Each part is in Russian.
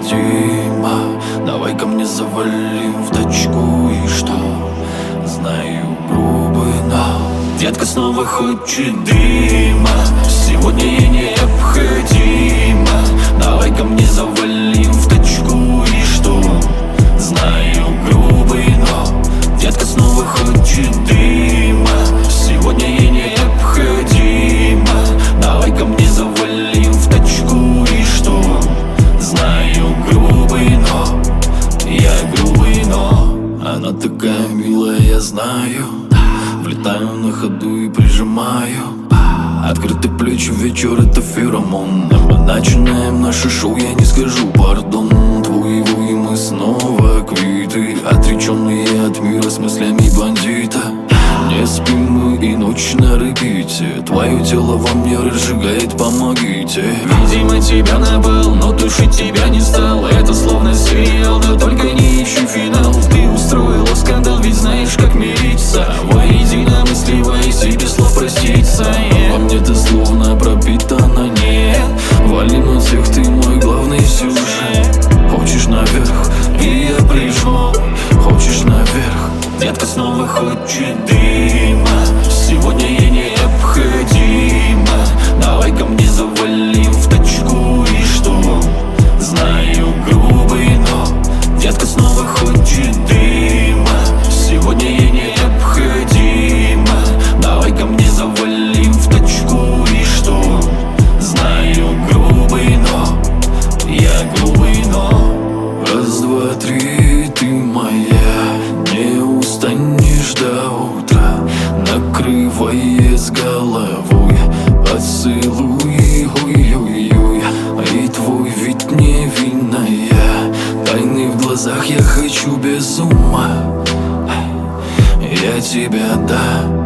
необходимо. Давай ко мне завалим в тачку. И что? Знаю, грубый, но детка снова хочет дыма. Сегодня ей необходимо. Давай ко мне завалим в тачку. И что? Знаю, грубый, но детка снова хочет дыма. Сегодня ей необходимо. Давай ко мне завалим в тачку. И что? Знаю, грубый, но я грубый, но она такая милая, я знаю. Влетаю на ходу и прижимаю. Открытые плечи, вечер это феромон. Мы начинаем наше шоу, я не скажу пардон. Твоего и мы снова квиты, отреченные от мира с мыслями бандита. Не спим мы и ночь на репите. Твое тело во мне разжигает, помогите. Видимо тебя набыл, но душить тебя не стал. Это словно сериал, да только не ищу финал. Ты устроила скандал, ведь знаешь как мириться. Воедино мысливая себе слов проститься. Во мне ты словно пропитана, нет. Вали на всех, ты мой главный сюжет. Хочешь наверх, и я прижму. Хочешь наверх, детка снова хочет дыма. Сегодня ей необходимо. Давай ко мне завалим в тачку. И что? Знаю, грубый, но детка снова хочет дыма. Сегодня ей необходимо. Давай ко мне завалим в тачку. И что? Знаю, грубый, но я грубый, но раз, два, три, ты моя. Не устанешь до утра, накрывая с головой. Поцелуй, ой-ой-ой. И твой вид невинная. Тайны в глазах, я хочу без ума. Я тебя, да.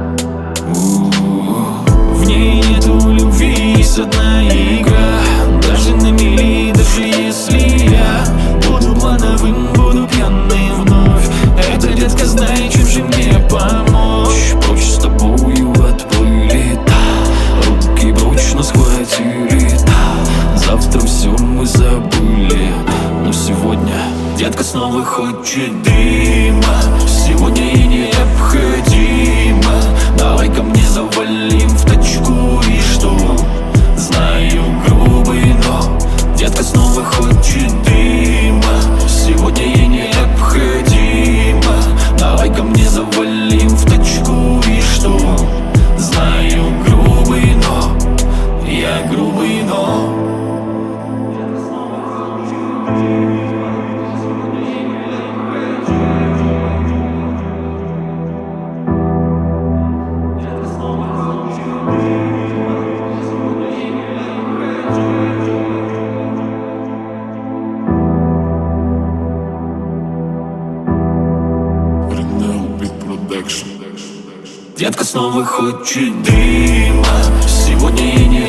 В ней нету любви, есть одна игра. Даже на мели, даже если я буду плановым, буду пьяным вновь. Эта детка знает, чем же мне помочь. Прочь с тобою отплыли, руки прочно схватили. Завтра все мы забыли, но сегодня детка снова хочет дыма. Сегодня ей необходимо. Давай ко мне завалим в тачку. И что? Знаю, грубый, но детка снова хочет дыма. Сегодня ей необходимо. Давай ко мне завалим в тачку. И что? Знаю, грубый, но я грубый, но детка снова хочет дыма. Сегодня ей не